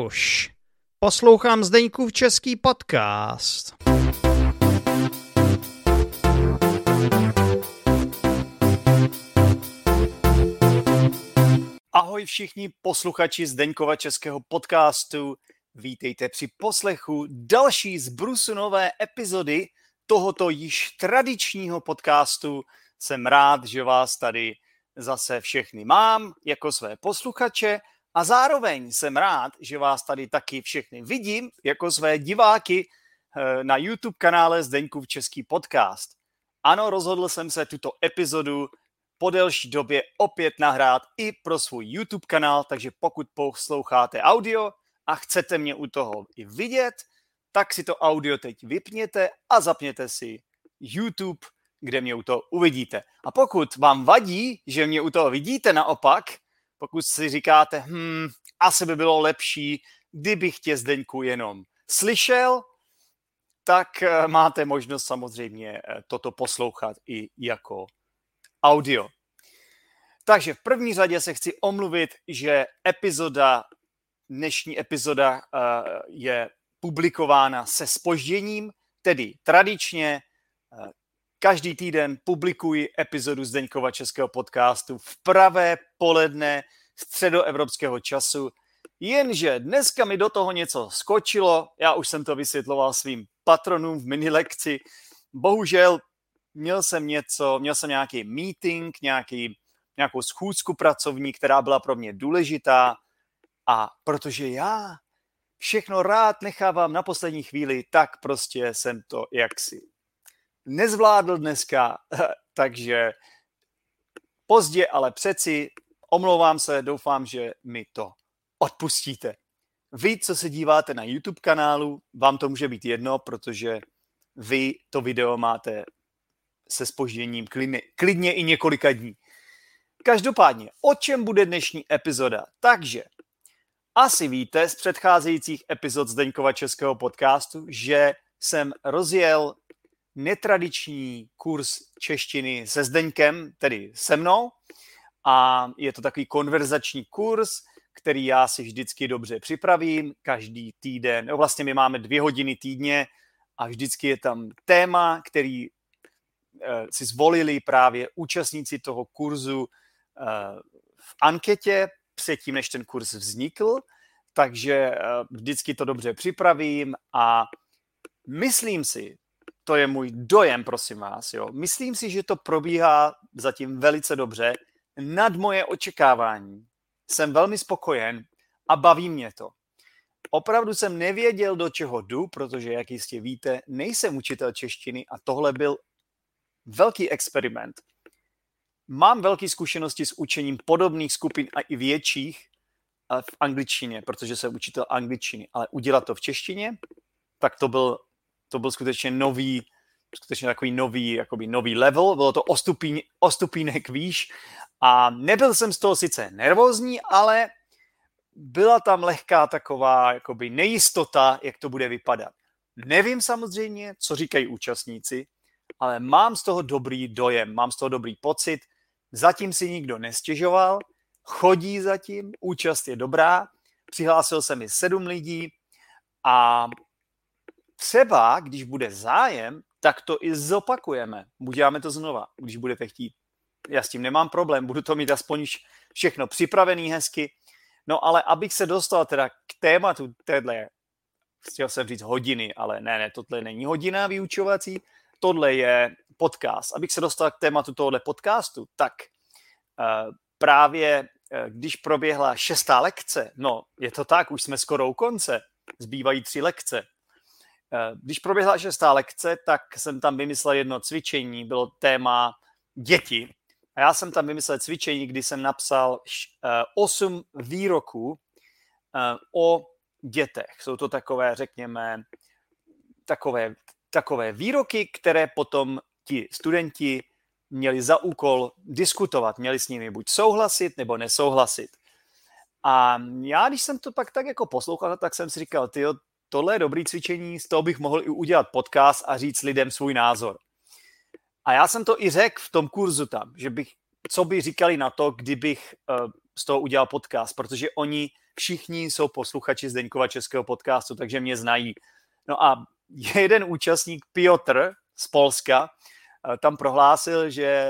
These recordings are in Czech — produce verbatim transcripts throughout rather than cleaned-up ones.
Januš. Poslouchám Zdeňkův český podcast. Ahoj všichni posluchači Zdeňkova českého podcastu. Vítejte při poslechu další z brusu nové epizody tohoto již tradičního podcastu. Jsem rád, že vás tady zase všechny mám jako své posluchače a zároveň jsem rád, že vás tady taky všechny vidím jako své diváky na YouTube kanále Zdeňkův český podcast. Ano, rozhodl jsem se tuto epizodu po delší době opět nahrát i pro svůj YouTube kanál, takže pokud posloucháte audio a chcete mě u toho i vidět, tak si to audio teď vypněte a zapněte si YouTube, kde mě u toho uvidíte. A pokud vám vadí, že mě u toho vidíte naopak, pokud si říkáte, hm, asi by bylo lepší, kdybych tě, Zdeňku, jenom slyšel, tak máte možnost samozřejmě toto poslouchat i jako audio. Takže v první řadě se chci omluvit, že epizoda, dnešní epizoda je publikována se zpožděním, tedy tradičně každý týden publikuji epizodu Zdeňkova českého podcastu v pravé poledne středoevropského času, jenže dneska mi do toho něco skočilo, já už jsem to vysvětloval svým patronům v minilekci, bohužel měl jsem něco, měl jsem nějaký meeting, nějaký, nějakou schůzku pracovní, která byla pro mě důležitá a protože já všechno rád nechávám na poslední chvíli, tak prostě jsem to jaksi nezvládl dneska, takže pozdě, ale přeci omlouvám se, doufám, že mi to odpustíte. Vy, co se díváte na YouTube kanálu, vám to může být jedno, protože vy to video máte se zpožděním klidně, klidně i několika dní. Každopádně, o čem bude dnešní epizoda? Takže asi víte z předcházejících epizod Zdeňkova českého podcastu, že jsem rozjel netradiční kurz češtiny se Zdeňkem, tedy se mnou. A je to takový konverzační kurz, který já si vždycky dobře připravím, každý týden. No, vlastně my máme dvě hodiny týdně a vždycky je tam téma, který eh, si zvolili právě účastníci toho kurzu eh, v anketě předtím, než ten kurz vznikl. Takže eh, vždycky to dobře připravím a myslím si, to je můj dojem, prosím vás, jo. Myslím si, že to probíhá zatím velice dobře, nad moje očekávání. Jsem velmi spokojen a baví mě to. Opravdu jsem nevěděl, do čeho jdu, protože, jak jistě víte, nejsem učitel češtiny a tohle byl velký experiment. Mám velké zkušenosti s učením podobných skupin a i větších v angličtině, protože jsem učitel angličtiny, ale udělat to v češtině, tak to byl To byl skutečně nový, skutečně takový nový, jakoby nový level, bylo to o, stupín, o stupínek výš a nebyl jsem z toho sice nervózní, ale byla tam lehká taková jakoby nejistota, jak to bude vypadat. Nevím samozřejmě, co říkají účastníci, ale mám z toho dobrý dojem, mám z toho dobrý pocit, zatím si nikdo nestěžoval, chodí zatím, účast je dobrá, přihlásil se mi sedm lidí a třeba, když bude zájem, tak to i zopakujeme. Uděláme to znova, když budete chtít. Já s tím nemám problém, budu to mít aspoň všechno připravený hezky. No ale abych se dostal teda k tématu téhle, chtěl jsem říct hodiny, ale ne, ne, tohle není hodina vyučovací, tohle je podcast. Abych se dostal k tématu tohohle podcastu, tak uh, právě uh, když proběhla šestá lekce, no je to tak, už jsme skoro u konce, zbývají tři lekce. Když proběhla šestá lekce, tak jsem tam vymyslel jedno cvičení, bylo téma děti. A já jsem tam vymyslel cvičení, kdy jsem napsal osm výroků o dětech. Jsou to takové, řekněme, takové, takové výroky, které potom ti studenti měli za úkol diskutovat. Měli s nimi buď souhlasit, nebo nesouhlasit. A já, když jsem to pak tak jako poslouchal, tak jsem si říkal, tyjo, tohle je dobrý cvičení, z toho bych mohl i udělat podcast a říct lidem svůj názor. A já jsem to i řekl v tom kurzu tam, že bych, co by říkali na to, kdybych uh, z toho udělal podcast, protože oni všichni jsou posluchači Zdeňkova českého podcastu, takže mě znají. No a jeden účastník, Piotr z Polska, tam prohlásil, že,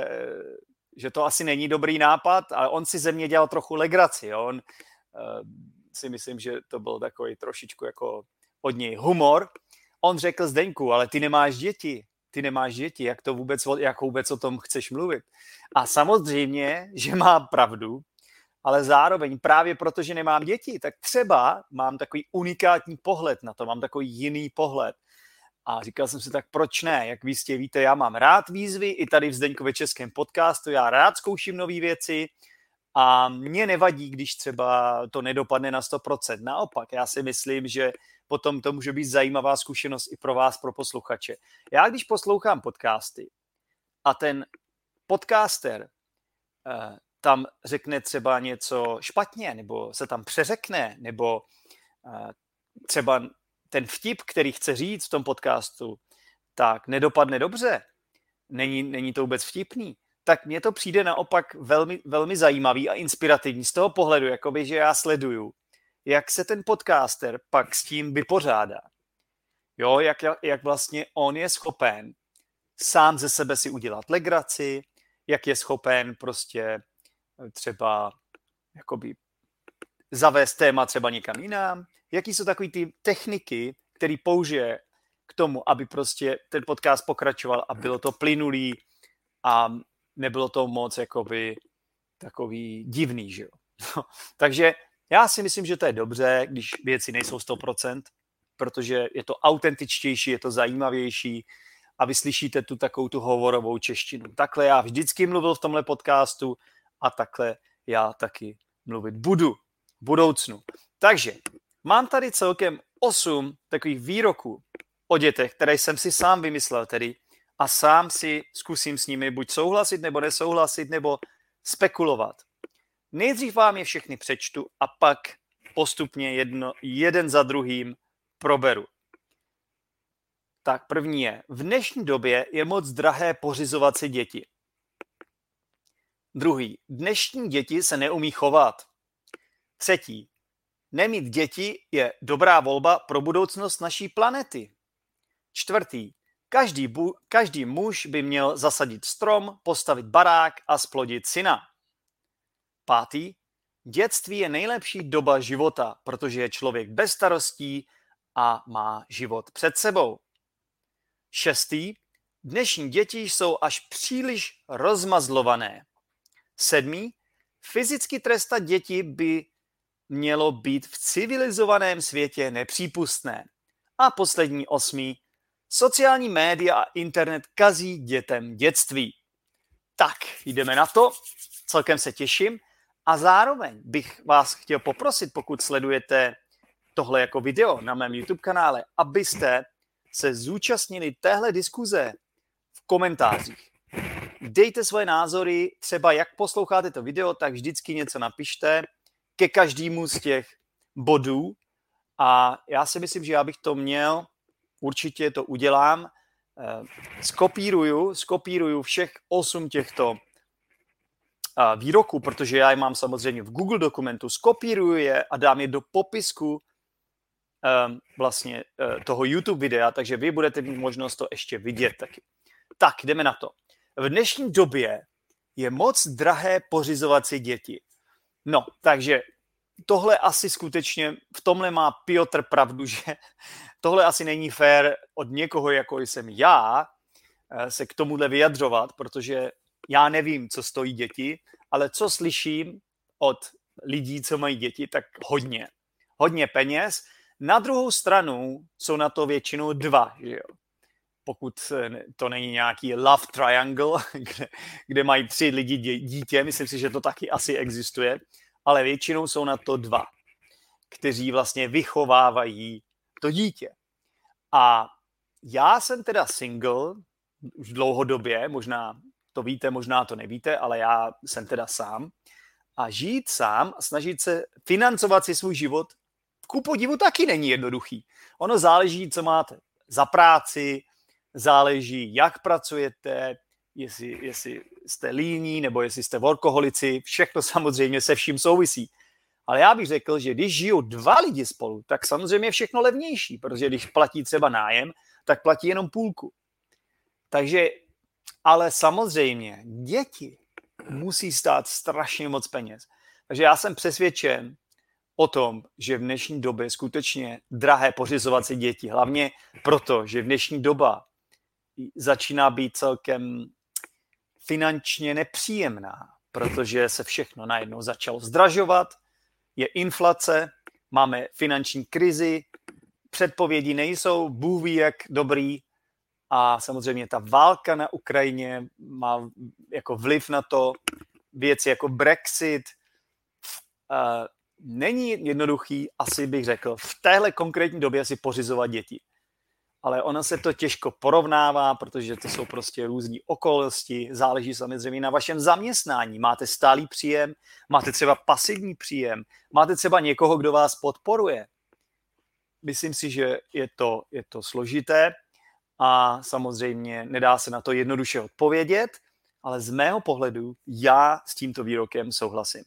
že to asi není dobrý nápad, ale on si ze mě dělal trochu legraci. Jo? On uh, si myslím, že to byl takový trošičku jako od něj humor. On řekl: Zdeňku, ale ty nemáš děti. Ty nemáš děti, jak to vůbec, jak vůbec o tom chceš mluvit? A samozřejmě, že má pravdu, ale zároveň právě proto, že nemám děti, tak třeba mám takový unikátní pohled na to, mám takový jiný pohled. A říkal jsem si, tak proč ne? Jak vy jistě víte, já mám rád výzvy, i tady v Zdeňkově českém podcastu, já rád zkouším nové věci a mě nevadí, když třeba to nedopadne na sto procent. Naopak, já si myslím, že potom to může být zajímavá zkušenost i pro vás, pro posluchače. Já když poslouchám podcasty a ten podcaster eh, tam řekne třeba něco špatně, nebo se tam přeřekne, nebo eh, třeba ten vtip, který chce říct v tom podcastu, tak nedopadne dobře, není, není to vůbec vtipný, tak mně to přijde naopak velmi, velmi zajímavý a inspirativní z toho pohledu, jakoby, že já sleduju, jak se ten podcaster pak s tím vypořádá. Jo, jak, jak vlastně on je schopen sám ze sebe si udělat legraci, jak je schopen prostě třeba jakoby zavést téma třeba někam jinam, jaký jsou takový ty techniky, které použije k tomu, aby prostě ten podcast pokračoval a bylo to plynulý a nebylo to moc jakoby takový divný, že jo. Takže já si myslím, že to je dobře, když věci nejsou sto procent, protože je to autentičtější, je to zajímavější a vy slyšíte tu takovou tu hovorovou češtinu. Takhle já vždycky mluvil v tomhle podcastu a takhle já taky mluvit budu v budoucnu. Takže mám tady celkem osm takových výroků o dětech, které jsem si sám vymyslel tedy a sám si zkusím s nimi buď souhlasit nebo nesouhlasit nebo spekulovat. Nejdřív vám je všechny přečtu a pak postupně jedno, jeden za druhým proberu. Tak první je: v dnešní době je moc drahé pořizovat si děti. Druhý: dnešní děti se neumí chovat. Třetí: nemít děti je dobrá volba pro budoucnost naší planety. Čtvrtý: každý, bu- každý muž by měl zasadit strom, postavit barák a splodit syna. Pátý: dětství je nejlepší doba života, protože je člověk bez starostí a má život před sebou. Šestý: dnešní děti jsou až příliš rozmazlované. Sedmý: fyzicky trestat děti by mělo být v civilizovaném světě nepřípustné. A poslední osmý: sociální média a internet kazí dětem dětství. Tak, jdeme na to, celkem se těším a zároveň bych vás chtěl poprosit, pokud sledujete tohle jako video na mém YouTube kanále, abyste se zúčastnili téhle diskuze v komentářích. Dejte svoje názory, třeba jak posloucháte to video, tak vždycky něco napište ke každému z těch bodů a já si myslím, že já bych to měl, určitě to udělám, skopíruju, skopíruju všech osm těchto výroků, protože já je mám samozřejmě v Google dokumentu, skopíruju je a dám je do popisku vlastně toho YouTube videa, takže vy budete mít možnost to ještě vidět taky. Tak, jdeme na to. V dnešní době je moc drahé pořizovat si děti. No, takže tohle asi skutečně, v tomhle má Piotr pravdu, že tohle asi není fér od někoho, jako jsem já, se k tomuhle vyjadřovat, protože já nevím, co stojí děti, ale co slyším od lidí, co mají děti, tak hodně. Hodně peněz. Na druhou stranu jsou na to většinou dva, že jo. Pokud to není nějaký love triangle, kde, kde mají tři lidi dě, dítě, myslím si, že to taky asi existuje, ale většinou jsou na to dva, kteří vlastně vychovávají to dítě. A já jsem teda single už dlouhodobě, možná to víte, možná to nevíte, ale já jsem teda sám. A žít sám a snažit se financovat si svůj život ku podivu taky není jednoduchý. Ono záleží, co máte za práci, záleží, jak pracujete, jestli, jestli jste líní, nebo jestli jste workoholici, všechno samozřejmě se vším souvisí. Ale já bych řekl, že když žijou dva lidi spolu, tak samozřejmě je všechno levnější, protože když platí třeba nájem, tak platí jenom půlku. Takže, ale samozřejmě, děti musí stát strašně moc peněz. Takže já jsem přesvědčen o tom, že v dnešní době je skutečně drahé pořizovat si děti. Hlavně proto, že v dnešní doba začíná být celkem finančně nepříjemná, protože se všechno najednou začalo zdražovat, je inflace, máme finanční krizi, předpovědi nejsou, Bůh ví jak dobrý a samozřejmě ta válka na Ukrajině má jako vliv na to, věci jako Brexit. Uh, není jednoduchý, asi bych řekl, v téhle konkrétní době si pořizovat děti. Ale ono se to těžko porovnává, protože to jsou prostě různý okolnosti, záleží samozřejmě na vašem zaměstnání. Máte stálý příjem, máte třeba pasivní příjem, máte třeba někoho, kdo vás podporuje. Myslím si, že je to, je to složité a samozřejmě nedá se na to jednoduše odpovědět, ale z mého pohledu já s tímto výrokem souhlasím.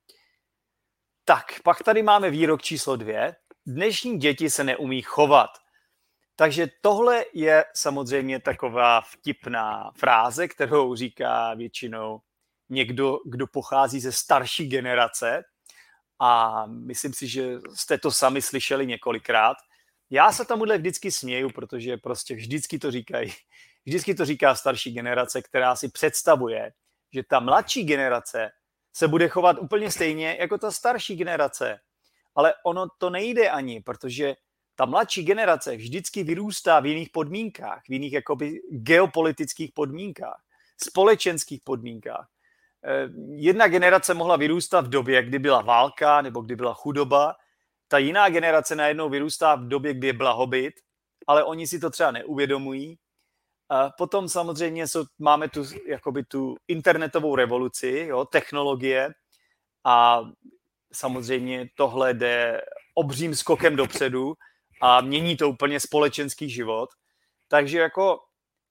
Tak, pak tady máme výrok číslo dvě. Dnešní děti se neumí chovat. Takže tohle je samozřejmě taková vtipná fráze, kterou říká většinou někdo, kdo pochází ze starší generace a myslím si, že jste to sami slyšeli několikrát. Já se tomuhle vždycky směju, protože prostě vždycky to říkají, vždycky to říká starší generace, která si představuje, že ta mladší generace se bude chovat úplně stejně jako ta starší generace. Ale ono to nejde ani, protože ta mladší generace vždycky vyrůstá v jiných podmínkách, v jiných jakoby geopolitických podmínkách, společenských podmínkách. Jedna generace mohla vyrůstat v době, kdy byla válka nebo kdy byla chudoba, ta jiná generace najednou vyrůstá v době, kdy je blahobyt, ale oni si to třeba neuvědomují. A potom samozřejmě jsou, máme tu, jakoby tu internetovou revoluci, jo, technologie a samozřejmě tohle jde obřím skokem dopředu a mění to úplně společenský život. Takže jako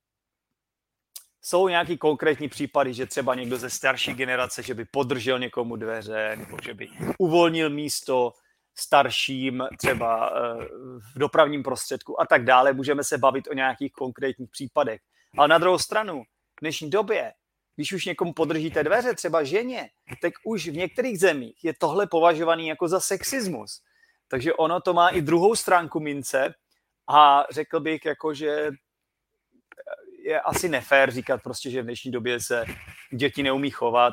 jsou nějaký konkrétní případy, že třeba někdo ze starší generace, že by podržel někomu dveře, nebo že by uvolnil místo starším třeba v dopravním prostředku a tak dále. Můžeme se bavit o nějakých konkrétních případech. Ale na druhou stranu, v dnešní době, když už někomu podržíte dveře, třeba ženě, tak už v některých zemích je tohle považovaný jako za sexismus. Takže ono to má i druhou stránku mince a řekl bych, jako, že je asi nefér říkat prostě, že v dnešní době se děti neumí chovat.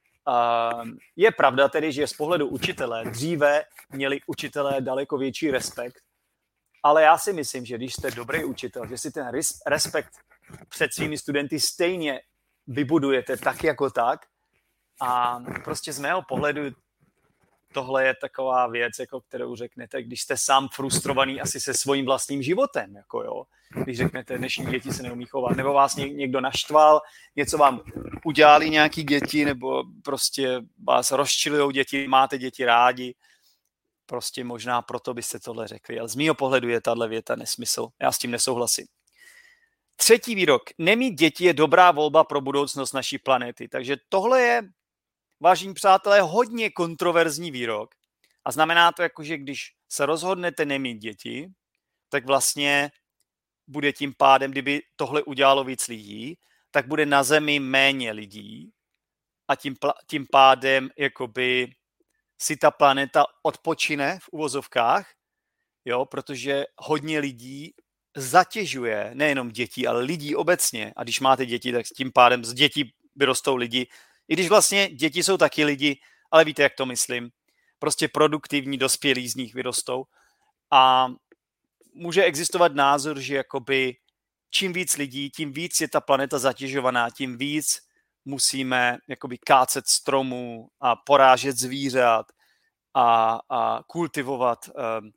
Je pravda tedy, že z pohledu učitele dříve měli učitelé daleko větší respekt, ale já si myslím, že když jste dobrý učitel, že si ten respekt před svými studenty stejně vybudujete tak jako tak a prostě z mého pohledu tohle je taková věc, jako kterou řeknete, když jste sám frustrovaný asi se svým vlastním životem, jako jo. Když řeknete, dnešní děti se neumí chovat, nebo vás někdo naštval, něco vám udělali nějaký děti, nebo prostě vás rozčilujou děti, máte děti rádi, prostě možná proto byste tohle řekli. Ale z mýho pohledu je tahle věta nesmysl. Já s tím nesouhlasím. Třetí výrok. Nemít děti je dobrá volba pro budoucnost naší planety. Takže tohle je, vážení přátelé, hodně kontroverzní výrok. A znamená to, jako, že když se rozhodnete nemít děti, tak vlastně bude tím pádem, kdyby tohle udělalo víc lidí, tak bude na Zemi méně lidí a tím, tím pádem jakoby si ta planeta odpočine v uvozovkách, jo, protože hodně lidí zatěžuje nejenom děti, ale lidí obecně. A když máte děti, tak tím pádem z dětí vyrostou lidi. I když vlastně děti jsou taky lidi, ale víte, jak to myslím. Prostě produktivní, dospělí z nich vyrostou. A může existovat názor, že jakoby čím víc lidí, tím víc je ta planeta zatěžovaná, tím víc musíme jakoby kácet stromů a porážet zvířat a, a kultivovat um,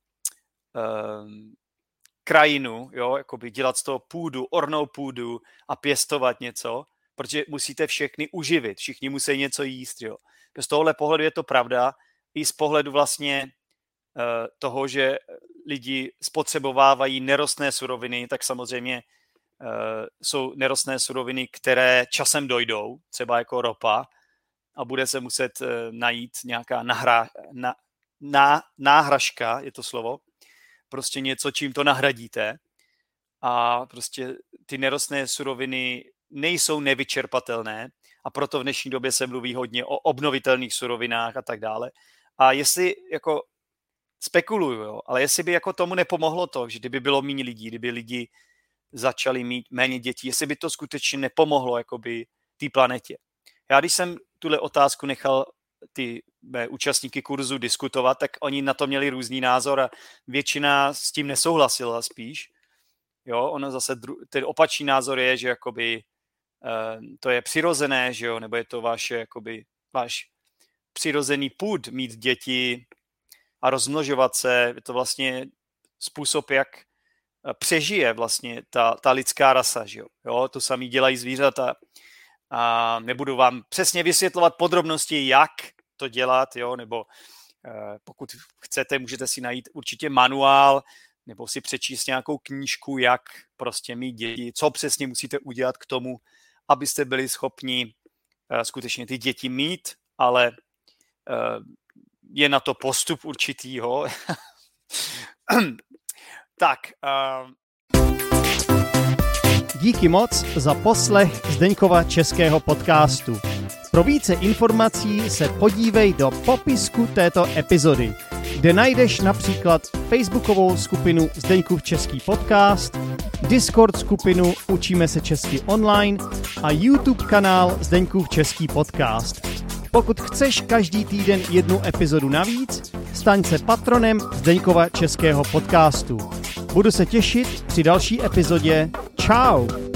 um, krajinu, jo, jakoby dělat z toho půdu, ornou půdu a pěstovat něco, protože musíte všechny uživit, všichni musí něco jíst, jo. Z tohohle pohledu je to pravda, i z pohledu vlastně uh, toho, že lidi spotřebovávají nerostné suroviny, tak samozřejmě uh, jsou nerostné suroviny, které časem dojdou, třeba jako ropa, a bude se muset najít nějaká nahra, na, na, náhražka, je to slovo, prostě něco, čím to nahradíte. A prostě ty nerostné suroviny nejsou nevyčerpatelné a proto v dnešní době se mluví hodně o obnovitelných surovinách a tak dále. A jestli jako spekuluju, jo, ale jestli by jako tomu nepomohlo to, že kdyby bylo méně lidí, kdyby lidi začali mít méně dětí, jestli by to skutečně nepomohlo jakoby té planetě. Já když jsem tuhle otázku nechal ty mé účastníky kurzu diskutovat, tak oni na to měli různý názor a většina s tím nesouhlasila spíš. Jo, ono zase dru- ten opačný názor je, že jakoby uh, to je přirozené, že jo, nebo je to vaše jakoby váš přirozený pud mít děti a rozmnožovat se, je to vlastně způsob, jak přežije vlastně ta, ta lidská rasa, že jo? Jo, to samý dělají zvířata a nebudu vám přesně vysvětlovat podrobnosti, jak to dělat, jo, nebo eh, pokud chcete, můžete si najít určitě manuál, nebo si přečíst nějakou knížku, jak prostě mít děti, co přesně musíte udělat k tomu, abyste byli schopni eh, skutečně ty děti mít, ale eh, je na to postup určitýho. Tak. Uh... Díky moc za poslech Zdeňkova českého podcastu. Pro více informací se podívej do popisku této epizody, kde najdeš například facebookovou skupinu Zdeňkův český podcast, Discord skupinu Učíme se česky online a YouTube kanál Zdeňkův český podcast. Pokud chceš každý týden jednu epizodu navíc, staň se patronem Zdeňkova českého podcastu. Budu se těšit při další epizodě. Čau!